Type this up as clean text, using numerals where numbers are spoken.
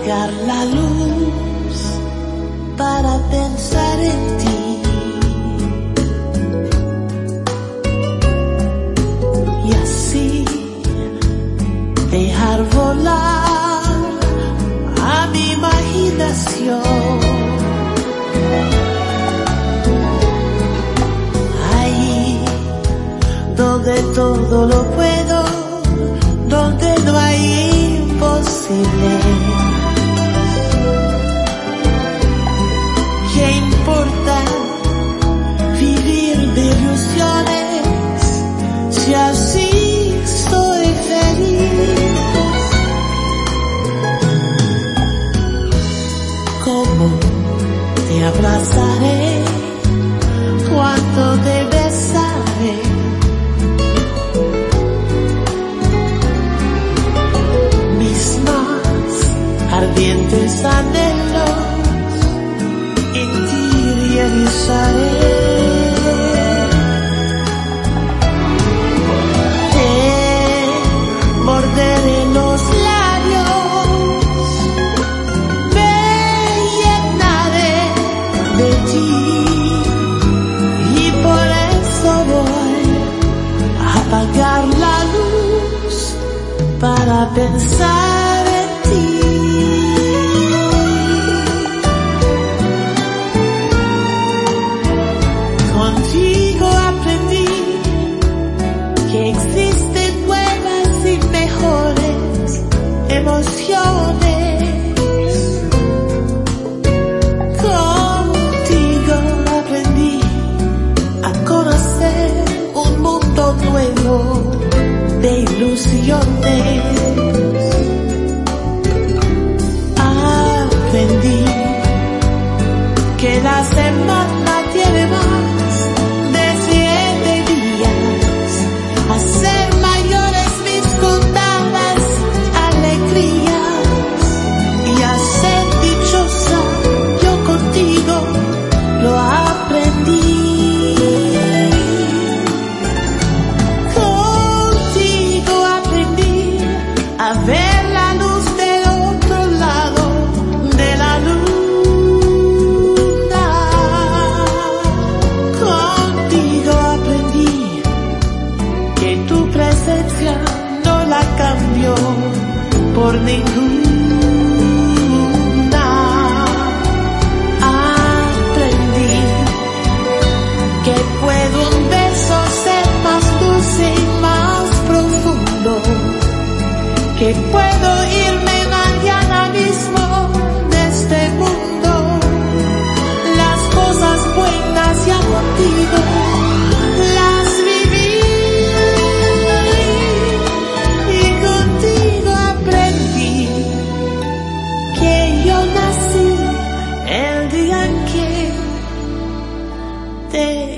apagar la luz para pensar en ti. Y así dejar volar a mi imaginación. Ahí donde todo lo puedo, donde no hay imposible. ¿Qué importa vivir de ilusiones si así soy feliz? ¿Cómo te abrazaré cuando te besaré? Mis más ardientes anhelos en ti realizaré. Te morderé los labios, me llenaré de ti, y por eso voy a apagar la luz para pensar en ti. Contigo aprendí que existen nuevas y mejores emociones. Contigo aprendí a conocer un mundo nuevo de ilusiones. Aprendí que la semana tiene más de 7 días, a ser mayores mis contadas alegrías, y a ser dichosa yo contigo lo aprendí. Contigo aprendí a ver la luz del otro lado de la luna. Contigo aprendí que tu presencia no la cambió por ninguna. Aprendí que puedo un beso ser más dulce y más profundo, que puedo irme mañana mismo de este mundo. Las cosas buenas ya contigo las viví, y contigo aprendí que yo nací el día en que te